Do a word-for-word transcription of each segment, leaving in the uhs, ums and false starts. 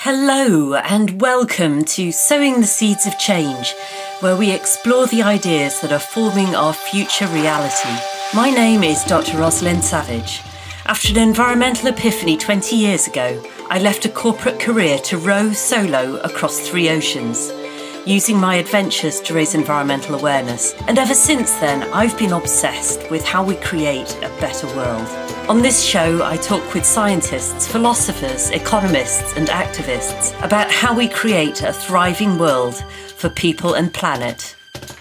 Hello and welcome to Sowing the Seeds of Change, where we explore the ideas that are forming our future reality. My name is Doctor Rosalind Savage. After an environmental epiphany twenty years ago, I left a corporate career to row solo across three oceans, using my adventures to raise environmental awareness. And ever since then, I've been obsessed with how we create a better world. On this show, I talk with scientists, philosophers, economists, and activists about how we create a thriving world for people and planet.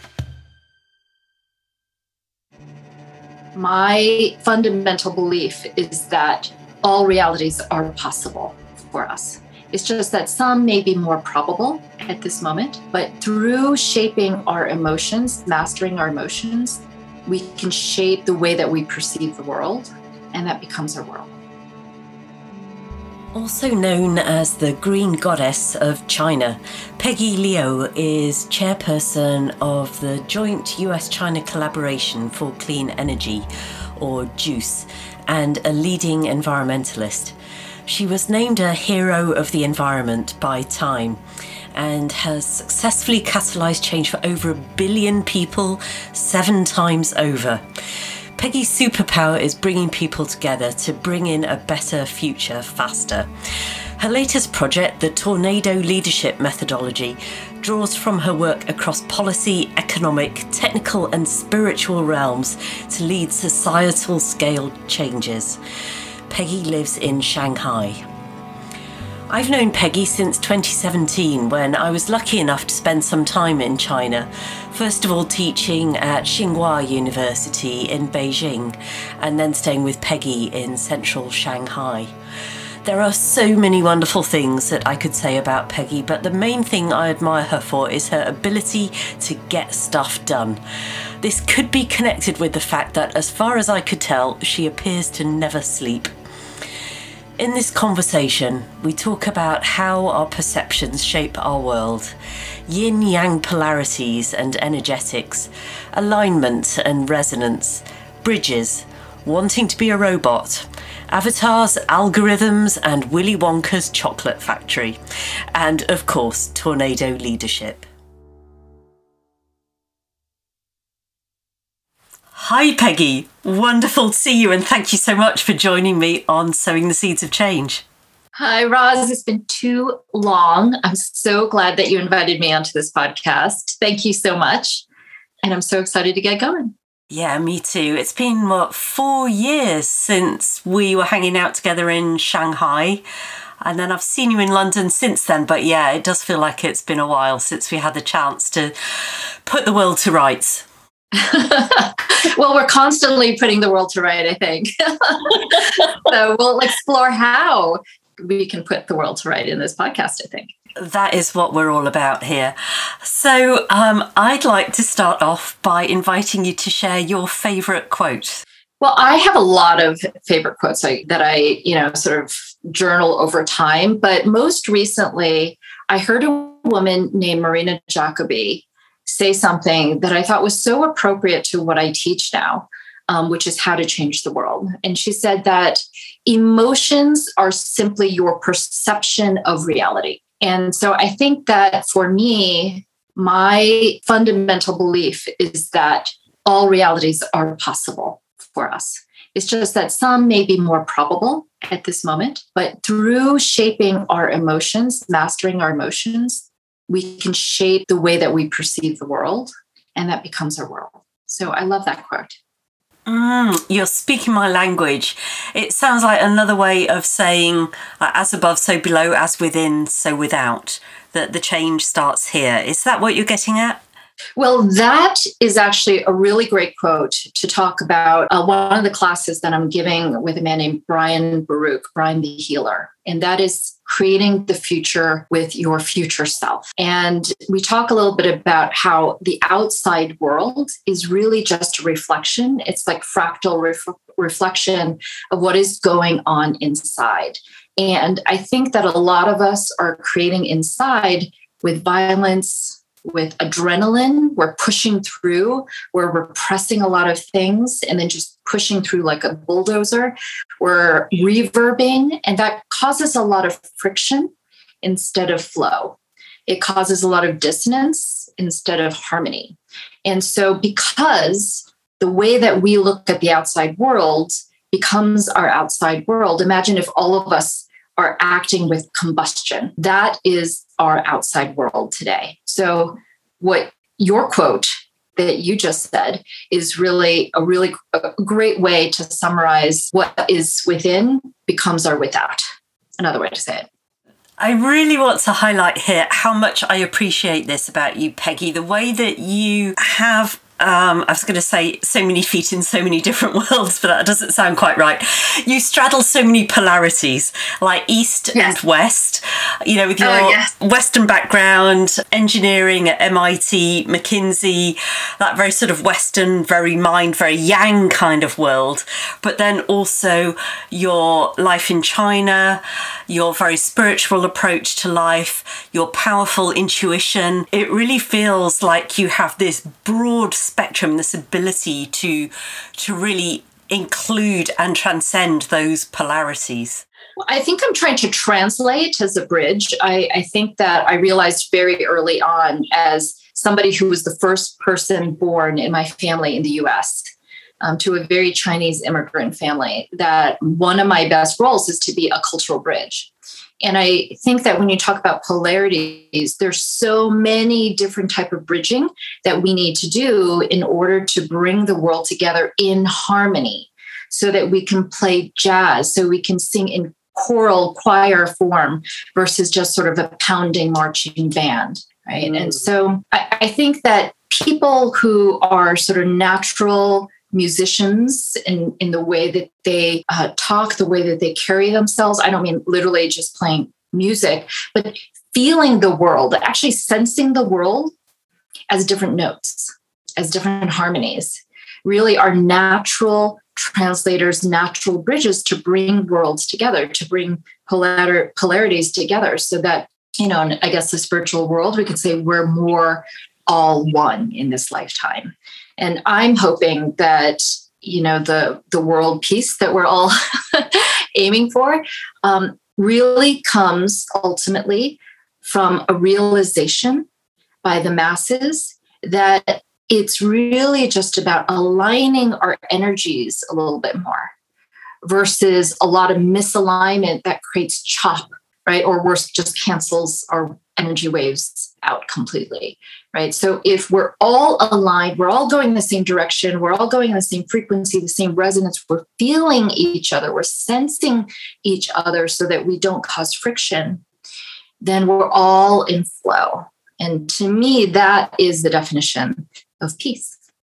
My fundamental belief is that all realities are possible for us. It's just that some may be more probable at this moment, but through shaping our emotions, mastering our emotions, we can shape the way that we perceive the world, and that becomes our world. Also known as the Green Goddess of China, Peggy Liu is chairperson of the Joint U S China Collaboration for Clean Energy, or JUICE, and a leading environmentalist. She was named a Hero of the Environment by Time and has successfully catalysed change for over a billion people seven times over. Peggy's superpower is bringing people together to bring in a better future faster. Her latest project, the Tornado Leadership Methodology, draws from her work across policy, economic, technical and spiritual realms to lead societal scale changes. Peggy lives in Shanghai. I've known Peggy since twenty seventeen, when I was lucky enough to spend some time in China, first of all teaching at Tsinghua University in Beijing, and then staying with Peggy in central Shanghai. There are so many wonderful things that I could say about Peggy, but the main thing I admire her for is her ability to get stuff done. This could be connected with the fact that, as far as I could tell, she appears to never sleep. In this conversation, we talk about how our perceptions shape our world, yin-yang polarities and energetics, alignment and resonance, bridges, wanting to be a robot, avatars, algorithms, and Willy Wonka's chocolate factory, and of course, tornado leadership. Hi Peggy, wonderful to see you, and thank you so much for joining me on Sowing the Seeds of Change. Hi Roz, it's been too long. I'm so glad that you invited me onto this podcast. Thank you so much. And I'm so excited to get going. Yeah, me too. It's been, what, four years since we were hanging out together in Shanghai. And then I've seen you in London since then. But yeah, it does feel like it's been a while since we had the chance to put the world to rights. Well, we're constantly putting the world to right, I think. So we'll explore how we can put the world to right in this podcast, I think. That is what we're all about here. So um, I'd like to start off by inviting you to share your favourite quote. Well, I have a lot of favorite quotes that I, you know, sort of journal over time. But most recently, I heard a woman named Marina Jacobi say something that I thought was so appropriate to what I teach now, um, which is how to change the world. And she said that emotions are simply your perception of reality. And so I think that for me, my fundamental belief is that all realities are possible for us. It's just that some may be more probable at this moment, but through shaping our emotions, mastering our emotions, we can shape the way that we perceive the world, and that becomes our world. So I love that quote. Mm, you're speaking my language. It sounds like another way of saying, uh, as above, so below, as within, so without, that the change starts here. Is that what you're getting at? Well, that is actually a really great quote to talk about uh, one of the classes that I'm giving with a man named Brian Baruch, Brian the Healer. And that is creating the future with your future self. And we talk a little bit about how the outside world is really just a reflection. It's like fractal ref- reflection of what is going on inside. And I think that a lot of us are creating inside with violence, with adrenaline. We're pushing through, we're repressing a lot of things and then just pushing through like a bulldozer. We're reverbing, and that causes a lot of friction instead of flow. It causes a lot of dissonance instead of harmony. And so because the way that we look at the outside world becomes our outside world, imagine if all of us are acting with combustion. That is our outside world today. So what your quote that you just said is really a really a great way to summarize what is within becomes our without. Another way to say it. I really want to highlight here how much I appreciate this about you, Peggy, the way that you have Um, I was going to say so many feet in so many different worlds, but that doesn't sound quite right. You straddle so many polarities, like East yes. and West, you know, with your oh, yes. Western background, engineering at M I T, McKinsey, that very sort of Western, very mind, very yang kind of world. But then also your life in China, your very spiritual approach to life, your powerful intuition. It really feels like you have this broad spectrum, this ability to to really include and transcend those polarities. I think I'm trying to translate as a bridge. I, I think that I realized very early on, as somebody who was the first person born in my family in the U S, um, to a very Chinese immigrant family, that one of my best roles is to be a cultural bridge. And I think that when you talk about polarities, there's so many different type of bridging that we need to do in order to bring the world together in harmony, so that we can play jazz, so we can sing in choral choir form versus just sort of a pounding marching band, right? Mm. And so I, I think that people who are sort of natural musicians in, in the way that they uh, talk, the way that they carry themselves. I don't mean literally just playing music, but feeling the world, actually sensing the world as different notes, as different harmonies, really are natural translators, natural bridges to bring worlds together, to bring polar- polarities together, so that, you know, in, I guess the spiritual world, we could say we're more all one in this lifetime. And I'm hoping that, you know, the, the world peace that we're all aiming for um, really comes ultimately from a realization by the masses that it's really just about aligning our energies a little bit more versus a lot of misalignment that creates chop, right? Or worse, just cancels our energy waves out completely, right? So if we're all aligned, we're all going in the same direction, we're all going in the same frequency, the same resonance, we're feeling each other, we're sensing each other so that we don't cause friction, then we're all in flow. And to me, that is the definition of peace.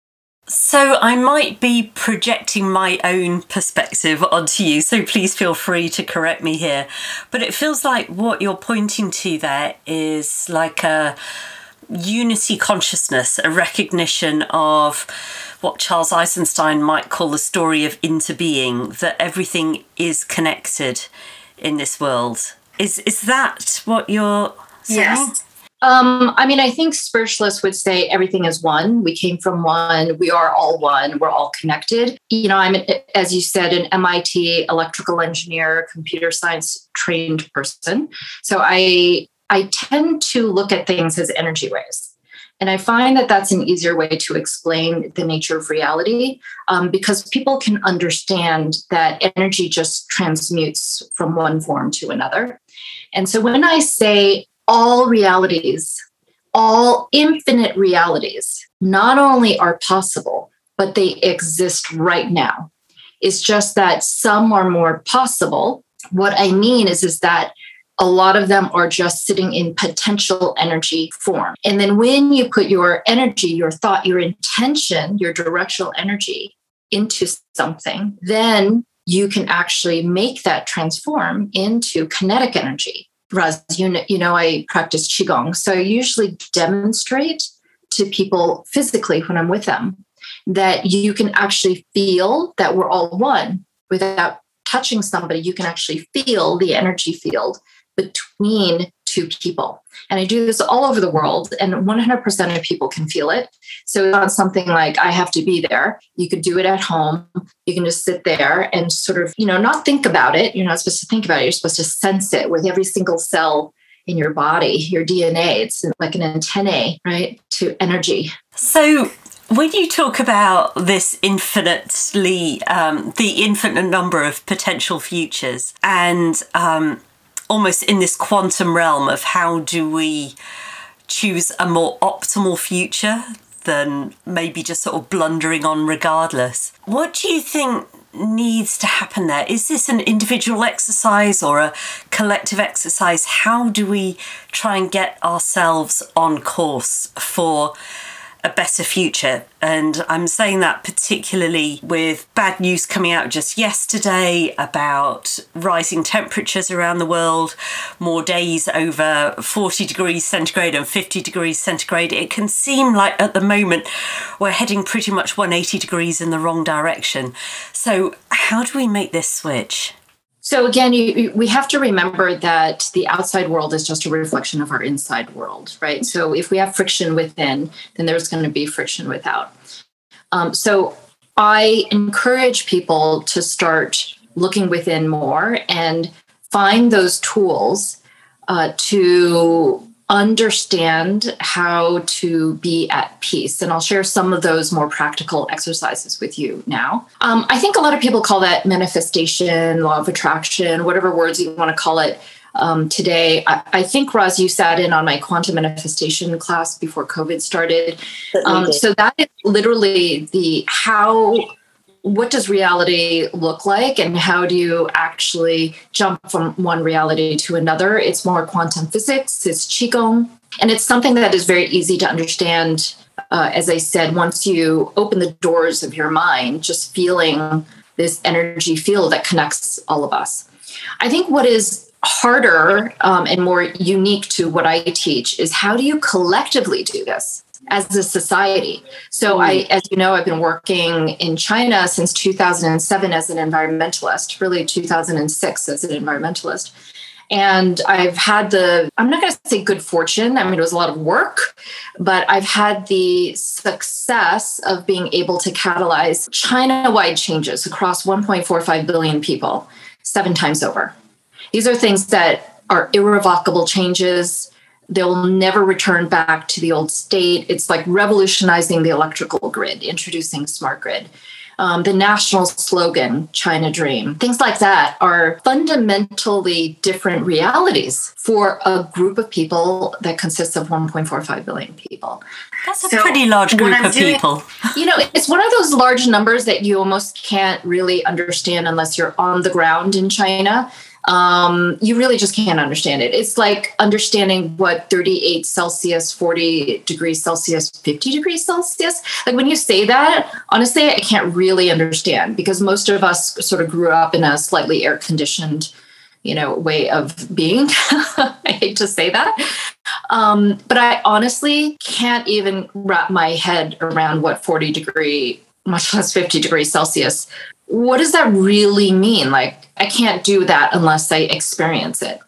So I might be projecting my own perspective onto you, so please feel free to correct me here. But it feels like what you're pointing to there is like a unity consciousness, a recognition of what Charles Eisenstein might call the story of interbeing, that everything is connected in this world. Is is that what you're saying? Yes. Um, I mean, I think spiritualists would say everything is one. We came from one. We are all one. We're all connected. You know, I'm, as you said, an M I T electrical engineer, computer science trained person. So I, I tend to look at things as energy waves. And I find that that's an easier way to explain the nature of reality, um, because people can understand that energy just transmutes from one form to another. And so when I say all realities, all infinite realities, not only are possible, but they exist right now. It's just that some are more possible. What I mean is, is that a lot of them are just sitting in potential energy form. And then when you put your energy, your thought, your intention, your directional energy into something, then you can actually make that transform into kinetic energy. Raz, you know, you know, I practice Qigong. So I usually demonstrate to people physically when I'm with them that you can actually feel that we're all one without touching somebody. You can actually feel the energy field between two people. And I do this all over the world, and one hundred percent of people can feel it. So it's not something like I have to be there. You could do it at home. You can just sit there and sort of, you know, not think about it. You're not supposed to think about it. You're supposed to sense it with every single cell in your body, your D N A. It's like an antennae, right, to energy. So when you talk about this infinitely, um, the infinite number of potential futures, and um, almost in this quantum realm of how do we choose a more optimal future than maybe just sort of blundering on regardless, what do you think needs to happen there? Is this an individual exercise or a collective exercise? How do we try and get ourselves on course for a better future? And I'm saying that particularly with bad news coming out just yesterday about rising temperatures around the world, more days over forty degrees centigrade and fifty degrees centigrade. It can seem like at the moment we're heading pretty much one hundred eighty degrees in the wrong direction. So how do we make this switch? So again, you, we have to remember that the outside world is just a reflection of our inside world, right? So if we have friction within, then there's going to be friction without. Um, so I encourage people to start looking within more and find those tools uh, to understand how to be at peace. And I'll share some of those more practical exercises with you now. Um, I think a lot of people call that manifestation, law of attraction, whatever words you want to call it um, today. I, I think, Roz, you sat in on my quantum manifestation class before COVID started. Um, so that is literally the how... what does reality look like and how do you actually jump from one reality to another? It's more quantum physics, it's Qigong, and it's something that is very easy to understand. Uh, as I said, once you open the doors of your mind, just feeling this energy field that connects all of us. I think what is harder um, and more unique to what I teach is how do you collectively do this as a society? So I, as you know, I've been working in China since two thousand seven as an environmentalist, really two thousand six as an environmentalist. And I've had the, I'm not going to say good fortune. I mean, it was a lot of work, but I've had the success of being able to catalyze China-wide changes across one point four five billion people seven times over. These are things that are irrevocable changes. They'll never return back to the old state. It's like revolutionizing the electrical grid, introducing smart grid. Um, the national slogan, China Dream, things like that are fundamentally different realities for a group of people that consists of one point four five billion people. That's a so pretty large group of doing, people. You know, it's one of those large numbers that you almost can't really understand unless you're on the ground in China. Um, you really just can't understand it. It's like understanding what thirty-eight Celsius, forty degrees Celsius, fifty degrees Celsius. Like when you say that, honestly, I can't really understand because most of us sort of grew up in a slightly air conditioned, you know, way of being. I hate to say that. Um, but I honestly can't even wrap my head around what forty degree, much less fifty degrees Celsius. What does that really mean? Like, I can't do that unless I experience it.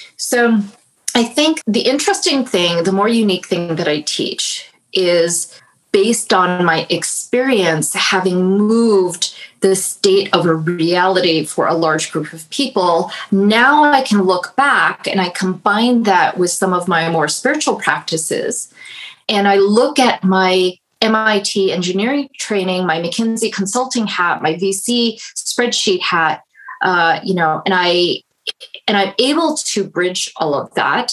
So I think the interesting thing, the more unique thing that I teach is based on my experience having moved the state of a reality for a large group of people. Now I can look back and I combine that with some of my more spiritual practices. And I look at my M I T engineering training, my McKinsey consulting hat, my V C spreadsheet hat, uh, you know, and I and I'm able to bridge all of that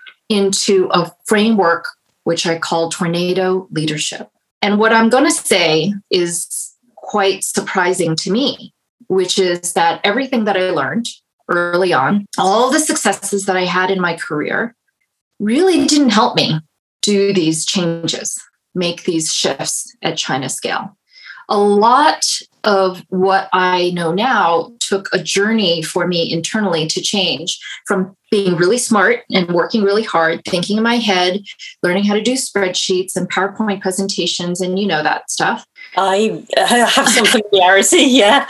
into a framework which I call tornado leadership. And what I'm going to say is quite surprising to me, which is that everything that I learned early on, all the successes that I had in my career, really didn't help me do these changes, make these shifts at China scale. A lot of what I know now took a journey for me internally to change from being really smart and working really hard, thinking in my head, learning how to do spreadsheets and PowerPoint presentations, and you know that stuff. I have some familiarity, yeah.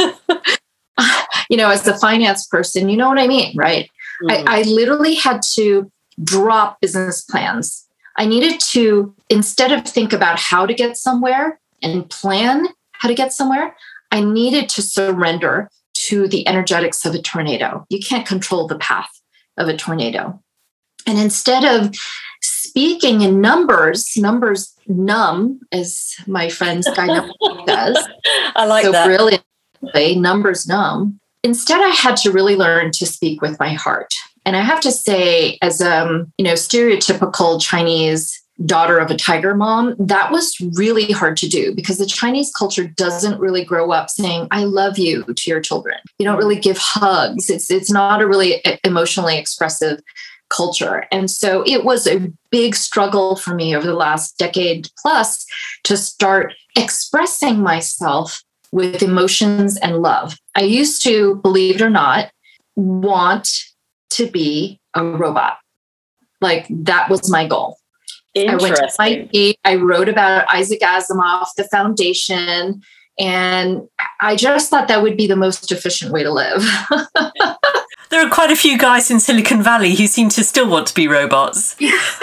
You know, as a finance person, you know what I mean, right? Mm. I, I literally had to drop business plans. I needed to, instead of think about how to get somewhere and plan how to get somewhere, I needed to surrender to the energetics of a tornado. You can't control the path of a tornado. And instead of speaking in numbers, numbers numb, as my friend Sky Number does. I like so that. Brilliantly, numbers numb. Instead, I had to really learn to speak with my heart. And I have to say, as a you know, stereotypical Chinese daughter of a tiger mom, that was really hard to do because the Chinese culture doesn't really grow up saying, I love you to your children. You don't really give hugs. It's, it's not a really emotionally expressive culture. And so it was a big struggle for me over the last decade plus to start expressing myself with emotions and love. I used to, believe it or not, want to be a robot. Like that was my goal. I went to M I T, I wrote about Isaac Asimov, the foundation, and I just thought that would be the most efficient way to live. There are quite a few guys in Silicon Valley who seem to still want to be robots.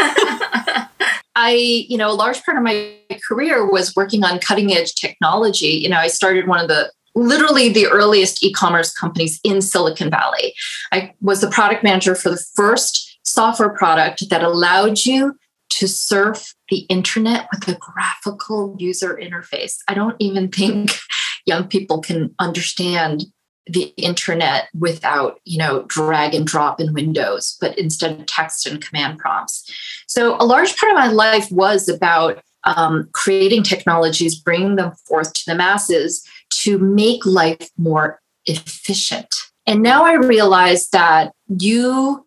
I, you know, a large part of my career was working on cutting edge technology. You know, I started one of the literally the earliest e-commerce companies in Silicon Valley. I was the product manager for the first software product that allowed you to surf the internet with a graphical user interface. I don't even think young people can understand the internet without, you know, drag and drop in Windows, but instead of text and command prompts. So a large part of my life was about um, creating technologies, bringing them forth to the masses to make life more efficient. And now I realize that you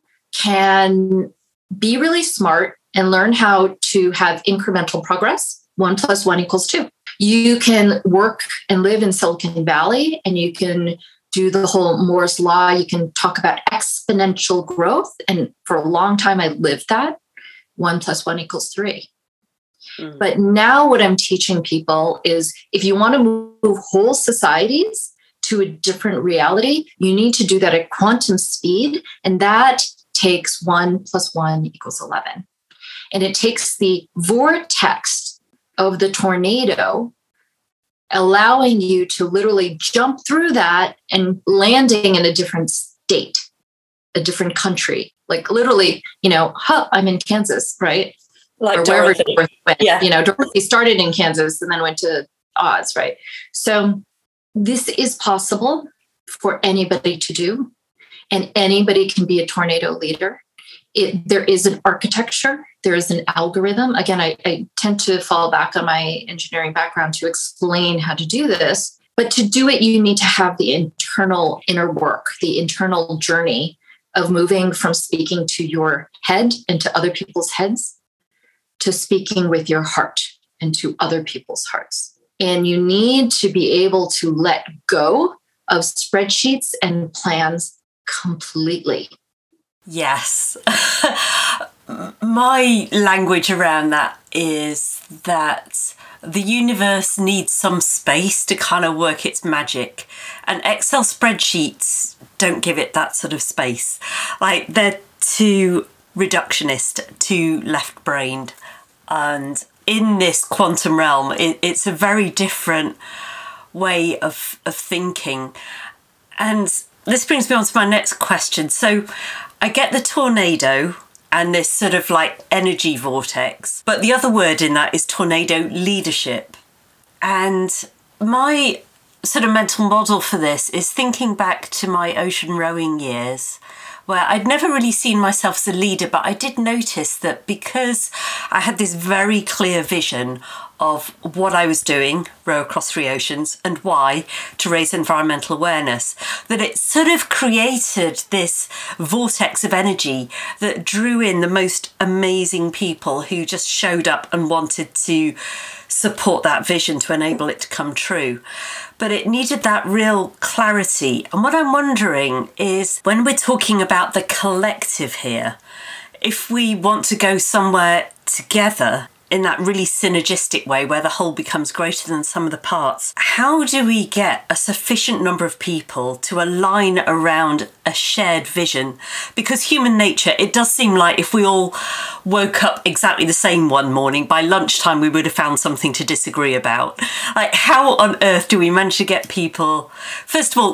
can be really smart and learn how to have incremental progress. One plus one equals two. You can work and live in Silicon Valley and you can do the whole Moore's law. You can talk about exponential growth. And for a long time, I lived that. One plus one equals three. Mm. But now what I'm teaching people is if you want to move whole societies to a different reality, you need to do that at quantum speed. And that takes one plus one equals eleven. And it takes the vortex of the tornado, allowing you to literally jump through that and landing in a different state, a different country. Like literally, you know, huh, I'm in Kansas, right? Like or Dorothy. wherever Dorothy went. Yeah. You know, Dorothy started in Kansas and then went to Oz, right? So this is possible for anybody to do, and anybody can be a tornado leader. It, there is an architecture, there is an algorithm. Again, I, I tend to fall back on my engineering background to explain how to do this. But to do it, you need to have the internal inner work, the internal journey of moving from speaking to your head and to other people's heads to speaking with your heart and to other people's hearts. And you need to be able to let go of spreadsheets and plans completely. Yes. My language around that is that the universe needs some space to kind of work its magic. And Excel spreadsheets don't give it that sort of space. Like they're too reductionist, too left-brained. And in this quantum realm, it, it's a very different way of, of thinking. And this brings me on to my next question. So I get the tornado and this sort of like energy vortex, but the other word in that is tornado leadership. And my sort of mental model for this is thinking back to my ocean rowing years, where I'd never really seen myself as a leader, but I did notice that because I had this very clear vision of what I was doing, row across three oceans, and why, to raise environmental awareness, that it sort of created this vortex of energy that drew in the most amazing people who just showed up and wanted to support that vision to enable it to come true. But it needed that real clarity. And what I'm wondering is, when we're talking about the collective here, if we want to go somewhere together in that really synergistic way where the whole becomes greater than some of the parts, how do we get a sufficient number of people to align around a shared vision? Because human nature, it does seem like if we all woke up exactly the same one morning, by lunchtime we would have found something to disagree about. Like, how on earth do we manage to get people, first of all,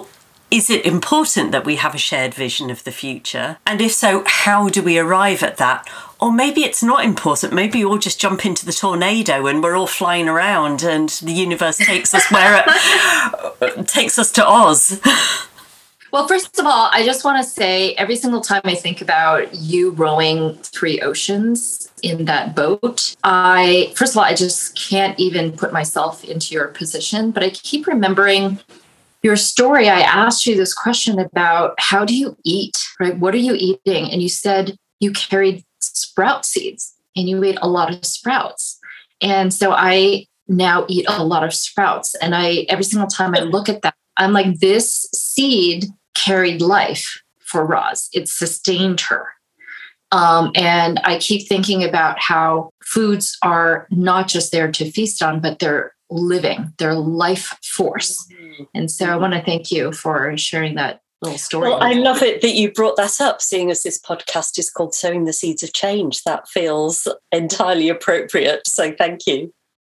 Is it important that we have a shared vision of the future? And if so, how do we arrive at that? Or maybe it's not important. Maybe we all just jump into the tornado and we're all flying around and the universe takes us where it takes us to Oz. Well, first of all, I just want to say every single time I think about you rowing three oceans in that boat, I, first of all, I just can't even put myself into your position, but I keep remembering your story. I asked you this question about how do you eat, right? What are you eating? And you said you carried sprout seeds and you ate a lot of sprouts. And so I now eat a lot of sprouts. And I, every single time I look at that, I'm like, this seed carried life for Roz. It sustained her. Um, and I keep thinking about how foods are not just there to feast on, but they're living, their life force. And so I want to thank you for sharing that little story. Well, I love it that you brought that up, seeing as this podcast is called Sowing the Seeds of Change. That feels entirely appropriate. So thank you.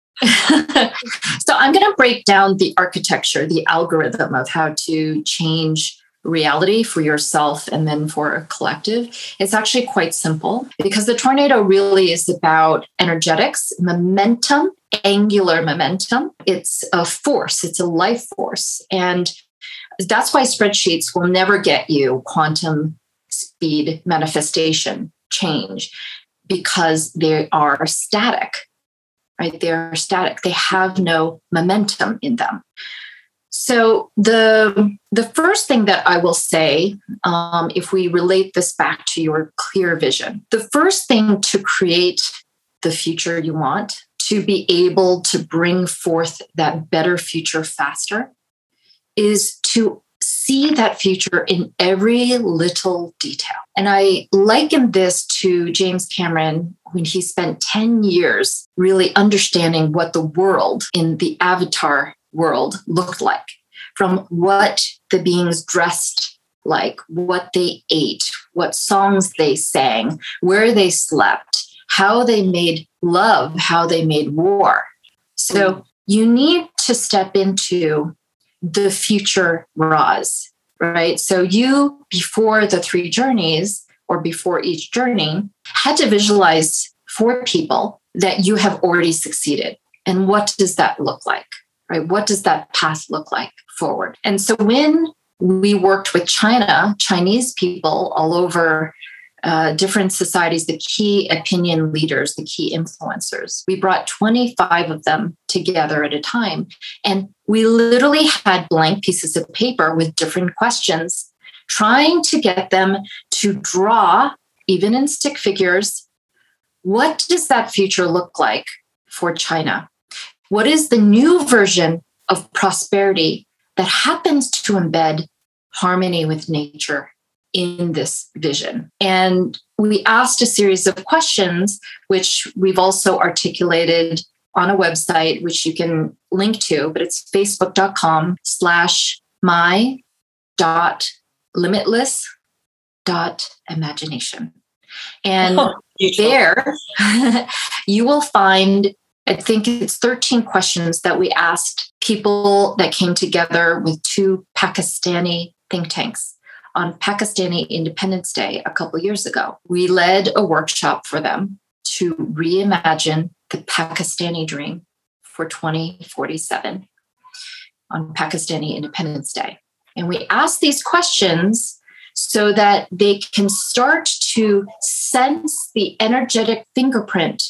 So I'm going to break down the architecture, the algorithm of how to change reality for yourself and then for a collective. It's actually quite simple because the tornado really is about energetics, momentum, angular momentum. It's a force, it's a life force. And that's why spreadsheets will never get you quantum speed manifestation change, because they are static, right? They're static. They have no momentum in them. So the, the first thing that I will say, um, if we relate this back to your clear vision, the first thing to create the future you want, to be able to bring forth that better future faster, is to see that future in every little detail. And I liken this to James Cameron when he spent ten years really understanding what the world in the Avatar world looked like, from what the beings dressed like, what they ate, what songs they sang, where they slept, how they made love, how they made war. So you need to step into the future Roz, right? So you, before the three journeys or before each journey, had to visualize for people that you have already succeeded. And what does that look like, right? What does that path look like forward? And so when we worked with China, Chinese people all over uh, different societies, the key opinion leaders, the key influencers, we brought twenty-five of them together at a time. And we literally had blank pieces of paper with different questions, trying to get them to draw, even in stick figures, what does that future look like for China? What is the new version of prosperity that happens to embed harmony with nature in this vision? And we asked a series of questions, which we've also articulated on a website, which you can link to, but it's facebook.com slash my dot limitless dot imagination. And oh, there you will find, I think it's thirteen questions that we asked people that came together with two Pakistani think tanks on Pakistani Independence Day a couple of years ago. We led a workshop for them to reimagine the Pakistani dream for twenty forty-seven on Pakistani Independence Day. And we asked these questions so that they can start to sense the energetic fingerprint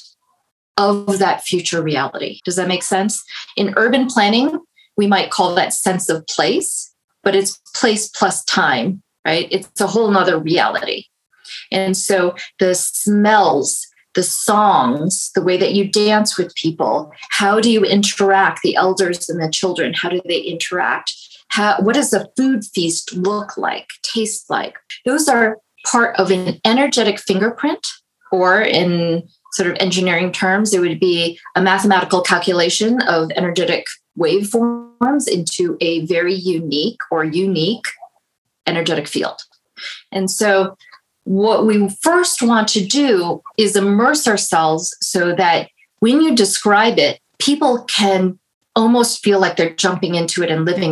of that future reality. Does that make sense? In urban planning, we might call that sense of place, but it's place plus time, right? It's a whole nother reality. And so the smells, the songs, the way that you dance with people, how do you interact, the elders and the children, how do they interact? How, what does a food feast look like, taste like? Those are part of an energetic fingerprint, or in sort of engineering terms, it would be a mathematical calculation of energetic waveforms into a very unique or unique energetic field. And so what we first want to do is immerse ourselves so that when you describe it, people can almost feel like they're jumping into it and living it.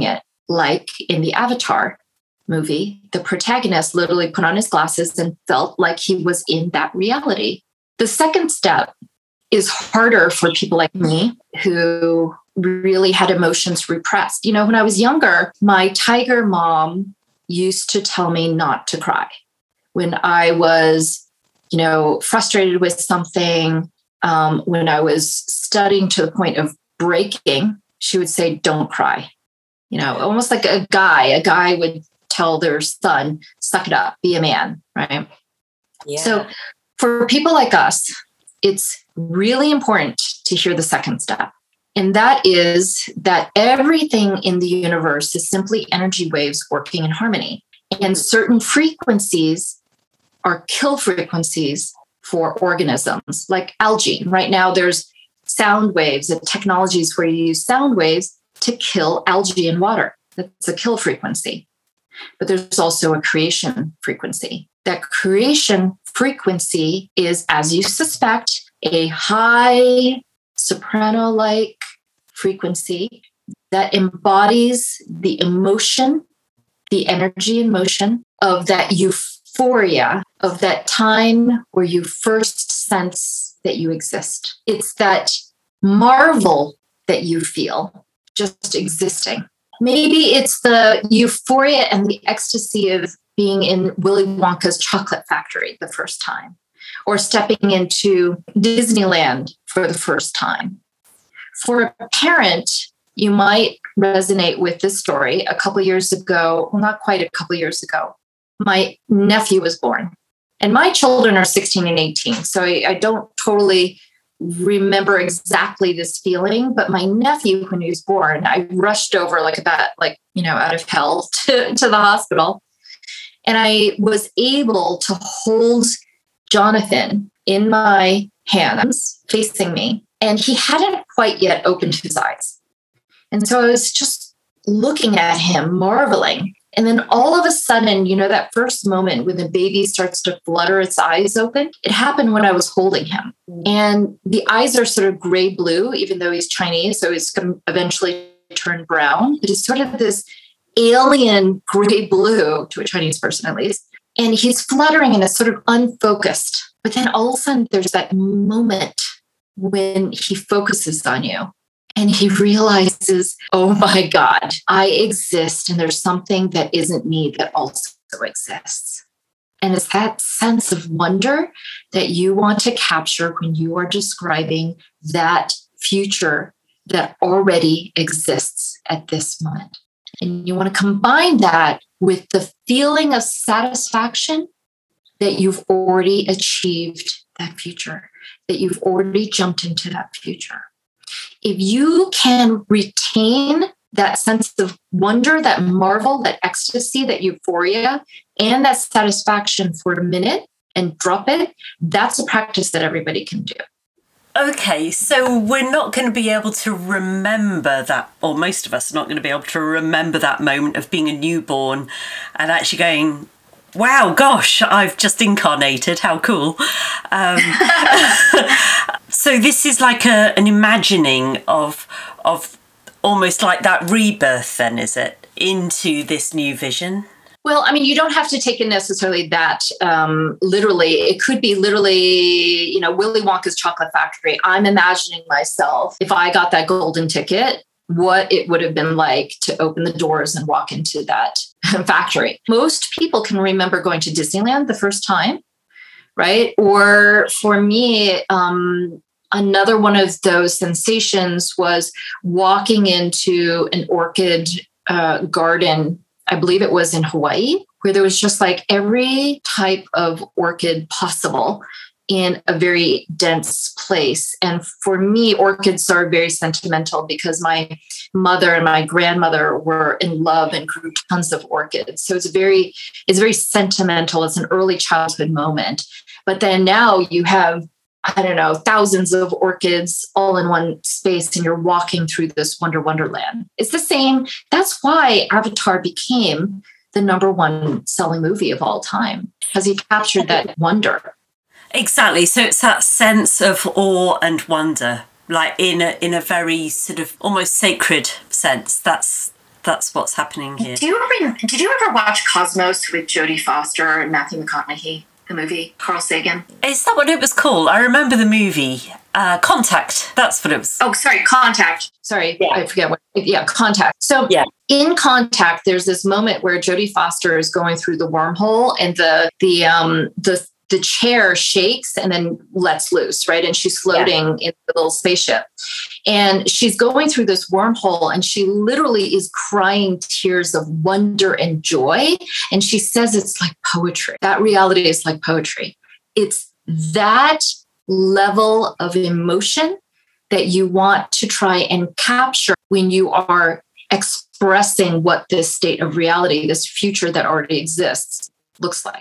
like in the Avatar movie, the protagonist literally put on his glasses and felt like he was in that reality. The second step is harder for people like me who really had emotions repressed. You know, when I was younger, my tiger mom used to tell me not to cry. When I was, you know, frustrated with something, um, when I was studying to the point of breaking, she would say, don't cry. You know, almost like a guy, a guy would tell their son, suck it up, be a man, right? Yeah. So for people like us, it's really important to hear the second step. And that is that everything in the universe is simply energy waves working in harmony. And certain frequencies are kill frequencies for organisms, like algae. Right now, there's sound waves and technologies where you use sound waves to kill algae in water. That's a kill frequency. But there's also a creation frequency. That creation frequency is, as you suspect, a high soprano-like frequency that embodies the emotion, the energy and motion of that euphoria, of that time where you first sense that you exist. It's that marvel that you feel just existing. Maybe it's the euphoria and the ecstasy of being in Willy Wonka's chocolate factory the first time, or stepping into Disneyland for the first time. For a parent, you might resonate with this story. A couple of years ago, well, not quite a couple of years ago, my nephew was born. And my children are sixteen and eighteen, so I, I don't totally remember exactly this feeling, but my nephew, when he was born, I rushed over like about, like, you know, out of hell to, to the hospital. And I was able to hold Jonathan in my hands facing me, and he hadn't quite yet opened his eyes. And so I was just looking at him, marveling. And then all of a sudden, you know, that first moment when the baby starts to flutter its eyes open, it happened when I was holding him. And the eyes are sort of gray blue, even though he's Chinese, so he's going to eventually turn brown. But it's sort of this alien gray blue to a Chinese person, at least. And he's fluttering and it's sort of unfocused. But then all of a sudden, there's that moment when he focuses on you. And he realizes, oh my God, I exist and there's something that isn't me that also exists. And it's that sense of wonder that you want to capture when you are describing that future that already exists at this moment. And you want to combine that with the feeling of satisfaction that you've already achieved that future, that you've already jumped into that future. If you can retain that sense of wonder, that marvel, that ecstasy, that euphoria, and that satisfaction for a minute and drop it, that's a practice that everybody can do. Okay, so we're not going to be able to remember that, or most of us are not going to be able to remember that moment of being a newborn and actually going, wow, gosh, I've just incarnated. How cool. Um, so this is like a, an imagining of of almost like that rebirth then, is it, into this new vision? Well, I mean, you don't have to take it necessarily that um, literally. It could be literally, you know, Willy Wonka's chocolate factory. I'm imagining myself, if I got that golden ticket, what it would have been like to open the doors and walk into that factory. Most people can remember going to Disneyland the first time, right? Or for me, um, another one of those sensations was walking into an orchid uh, garden. I believe it was in Hawaii, where there was just like every type of orchid possible in a very dense place. And for me, orchids are very sentimental because my mother and my grandmother were in love and grew tons of orchids. So it's very, it's very sentimental. It's an early childhood moment. But then now you have, I don't know, thousands of orchids all in one space, and you're walking through this wonder wonderland. It's the same. That's why Avatar became the number one selling movie of all time, because he captured that wonder. Exactly. So it's that sense of awe and wonder, like in a in a very sort of almost sacred sense. That's that's what's happening here. Do you ever, did you ever watch Cosmos with Jodie Foster and Matthew McConaughey, the movie, Carl Sagan? Is that what it was called? I remember the movie. Uh, Contact, that's what it was. Oh, sorry, Contact. Sorry, yeah. I forget what, yeah, Contact. So yeah. in Contact, there's this moment where Jodie Foster is going through the wormhole and the, the, um, the, the chair shakes and then lets loose, right? And she's floating yeah. in the little spaceship. And she's going through this wormhole and she literally is crying tears of wonder and joy. And she says it's like poetry. That reality is like poetry. It's that level of emotion that you want to try and capture when you are expressing what this state of reality, this future that already exists, looks like.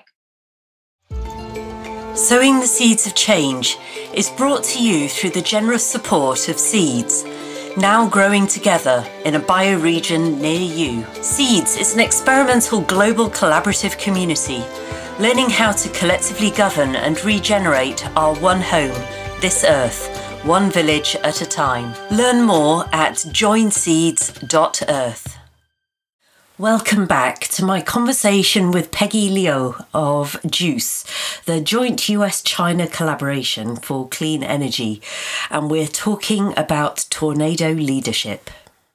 Sowing the Seeds of Change is brought to you through the generous support of Seeds, now growing together in a bioregion near you. Seeds is an experimental global collaborative community, learning how to collectively govern and regenerate our one home, this earth, one village at a time. Learn more at join seeds dot earth. Welcome back to my conversation with Peggy Liu of JUICE, the joint U S China collaboration for clean energy, and we're talking about tornado leadership.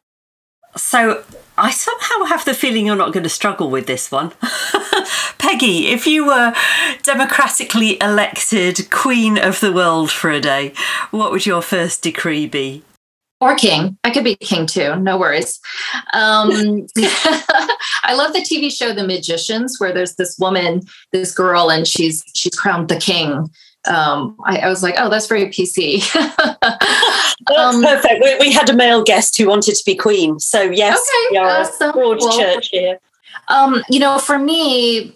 So I somehow have the feeling you're not going to struggle with this one. Peggy, if you were democratically elected Queen of the world for a day, what would your first decree be? Or king. I could be king too. No worries. Um, I love the T V show The Magicians, where there's this woman, this girl, and she's she's crowned the king. Um, I, I was like, oh, that's very P C. um, perfect. We, we had a male guest who wanted to be queen. So yes, okay, we are awesome. a broad well, church here. Um, you know, for me,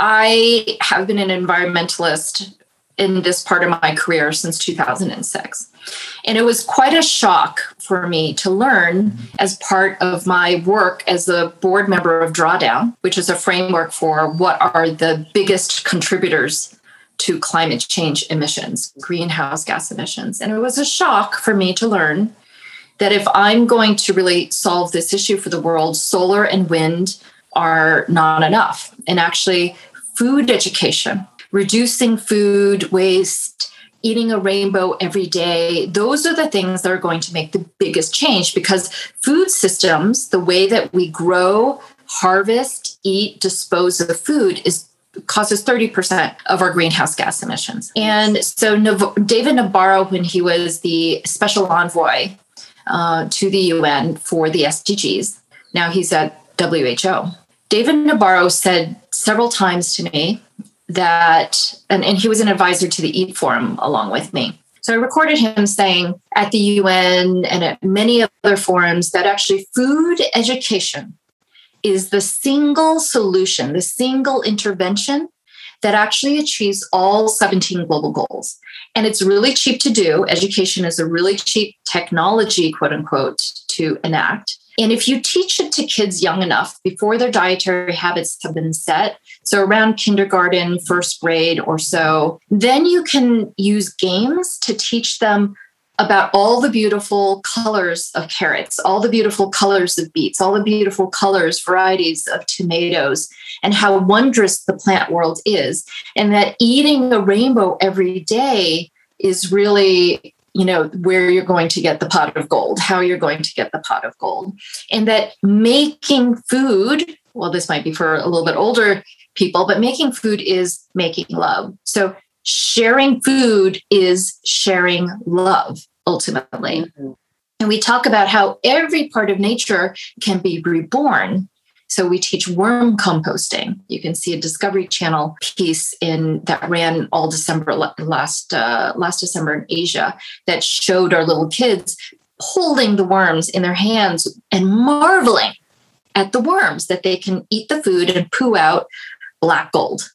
I have been an environmentalist in this part of my career since two thousand six. And it was quite a shock for me to learn as part of my work as a board member of Drawdown, which is a framework for what are the biggest contributors to climate change emissions, greenhouse gas emissions. And it was a shock for me to learn that if I'm going to really solve this issue for the world, solar and wind are not enough. And actually, food education, reducing food waste, eating a rainbow every day, those are the things that are going to make the biggest change, because food systems, the way that we grow, harvest, eat, dispose of food is causes thirty percent of our greenhouse gas emissions. And so Nav- David Nabarro, when he was the special envoy uh, to the U N for the S D Gs, now he's at W H O. David Nabarro said several times to me that, and, and he was an advisor to the EAT Forum along with me. So I recorded him saying at the U N and at many other forums that actually food education is the single solution, the single intervention that actually achieves all seventeen global goals. And it's really cheap to do. Education is a really cheap technology, quote unquote, to enact. And if you teach it to kids young enough before their dietary habits have been set, so around kindergarten, first grade or so, then you can use games to teach them about all the beautiful colors of carrots, all the beautiful colors of beets, all the beautiful colors, varieties of tomatoes, and how wondrous the plant world is. And that eating a rainbow every day is really, you know, where you're going to get the pot of gold, how you're going to get the pot of gold. And that making food, well, this might be for a little bit older people, but making food is making love. So sharing food is sharing love, ultimately. Mm-hmm. And we talk about how every part of nature can be reborn. So we teach worm composting. You can see a Discovery Channel piece in that ran all December last uh, last December in Asia that showed our little kids holding the worms in their hands and marveling at the worms, that they can eat the food and poo out black gold.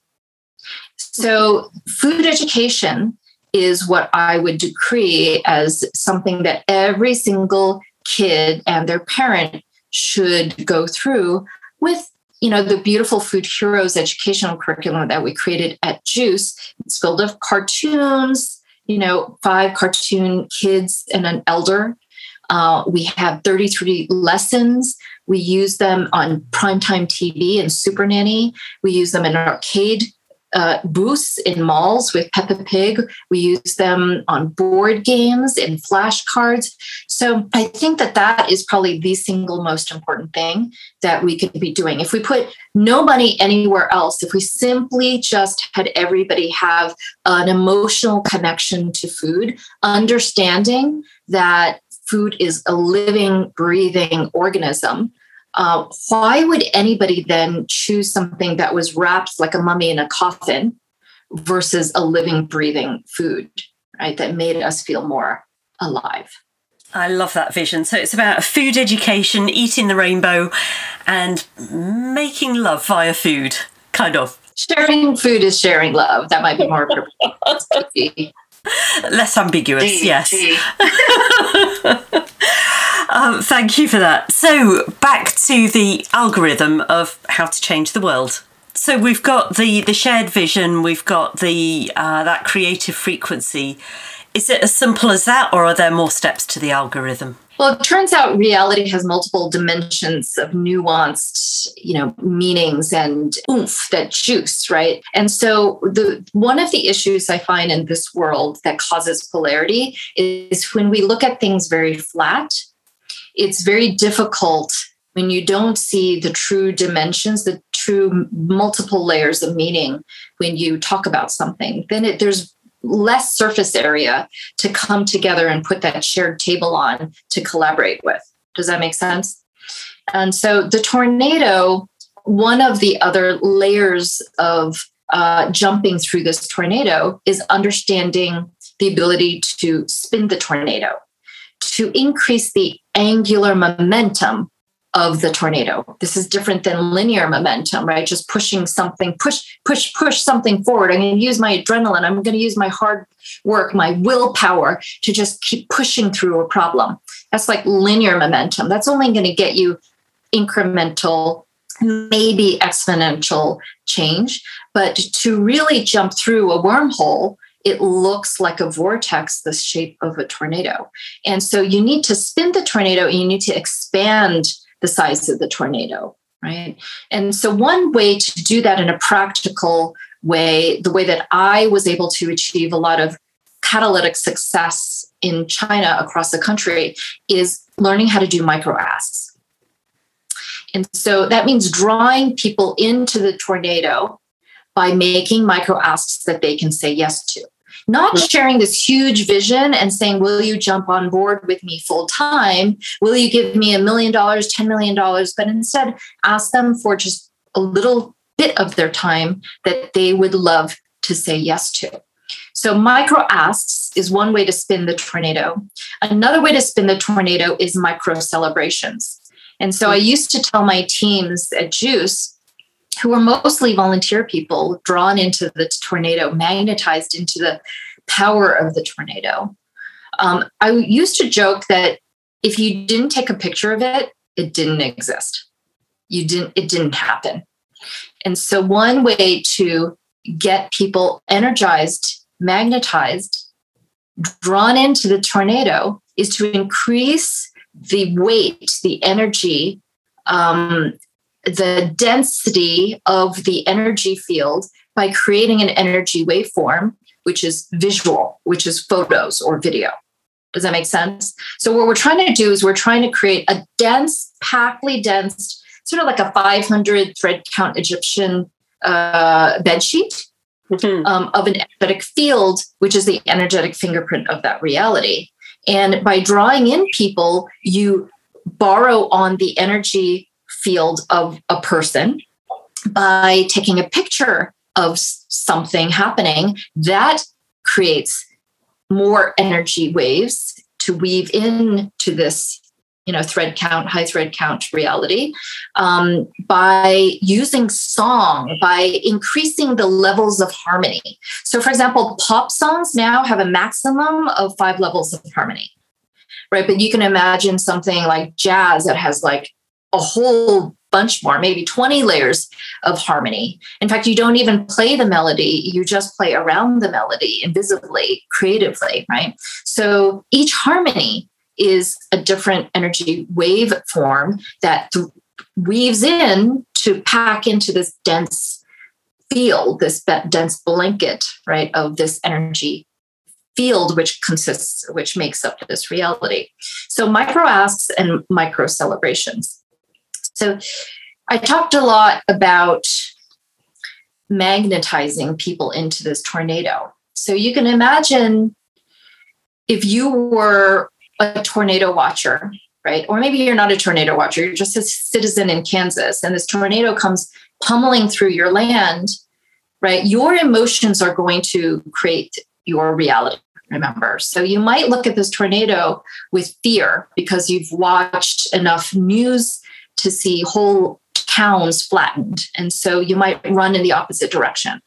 So food education is what I would decree as something that every single kid and their parent should go through with, you know, the beautiful Food Heroes educational curriculum that we created at JUICE. It's filled with cartoons, you know, five cartoon kids and an elder. Uh, we have thirty-three lessons We use them on primetime T V and Super Nanny. We use them in arcade uh, booths in malls with Peppa Pig. We use them on board games and flashcards. So I think that that is probably the single most important thing that we could be doing. If we put no money anywhere else, if we simply just had everybody have an emotional connection to food, understanding that food is a living, breathing organism, uh, why would anybody then choose something that was wrapped like a mummy in a coffin versus a living, breathing food, right? That made us feel more alive. I love that vision. So it's about food education, eating the rainbow, and making love via food, kind of. Sharing food is sharing love. That might be more appropriate. Less ambiguous, Gee, yes. gee. um, thank you for that. So back to the algorithm of how to change the world. So we've got the, the shared vision, we've got the uh, that creative frequency. Is it as simple as that, or are there more steps to the algorithm? Well, it turns out reality has multiple dimensions of nuanced, you know, meanings and oomph, that juice, right? And so the one of the issues I find in this world that causes polarity is when we look at things very flat, it's very difficult when you don't see the true dimensions, the true multiple layers of meaning when you talk about something. Then it, there's less surface area to come together and put that shared table on to collaborate with. Does that make sense? And so the tornado, one of the other layers of uh, jumping through this tornado is understanding the ability to spin the tornado, to increase the angular momentum of the tornado. This is different than linear momentum, right? Just pushing something, push, push, push something forward. I'm going to use my adrenaline. I'm going to use my hard work, my willpower to just keep pushing through a problem. That's like linear momentum. That's only going to get you incremental, maybe exponential change. But to really jump through a wormhole, it looks like a vortex, the shape of a tornado. And so you need to spin the tornado and you need to expand the size of the tornado, right? And so one way to do that in a practical way, the way that I was able to achieve a lot of catalytic success in China across the country is learning how to do micro asks. And so that means drawing people into the tornado by making micro asks that they can say yes to. Not sharing this huge vision and saying, will you jump on board with me full time? Will you give me a million dollars, ten million dollars? But instead, ask them for just a little bit of their time that they would love to say yes to. So micro asks is one way to spin the tornado. Another way to spin the tornado is micro celebrations. And so I used to tell my teams at Juice, who are mostly volunteer people drawn into the tornado, magnetized into the power of the tornado. Um, I used to joke that if you didn't take a picture of it, it didn't exist. You didn't, it didn't happen. And so one way to get people energized, magnetized, drawn into the tornado is to increase the weight, the energy, um, the density of the energy field by creating an energy waveform, which is visual, which is photos or video. Does that make sense? So what we're trying to do is we're trying to create a dense, packly dense, sort of like a five hundred thread count Egyptian uh, bedsheet mm-hmm. um, of an energetic field, which is the energetic fingerprint of that reality. And by drawing in people, you borrow on the energy field of a person by taking a picture of something happening that creates more energy waves to weave into this, you know, thread count, high thread count reality um, by using song, by increasing the levels of harmony. So, for example, pop songs now have a maximum of five levels of harmony, right? But you can imagine something like jazz that has like a whole bunch more, maybe twenty layers of harmony. In fact, you don't even play the melody, you just play around the melody invisibly, creatively, right? So each harmony is a different energy wave form that th- weaves in to pack into this dense field, this dense blanket, right, of this energy field, which consists, which makes up this reality. So micro asks and micro celebrations. So I talked a lot about magnetizing people into this tornado. So you can imagine if you were a tornado watcher, right? Or maybe you're not a tornado watcher, you're just a citizen in Kansas, and this tornado comes pummeling through your land, right? Your emotions are going to create your reality, remember. So you might look at this tornado with fear because you've watched enough news to see whole towns flattened. And so you might run in the opposite direction.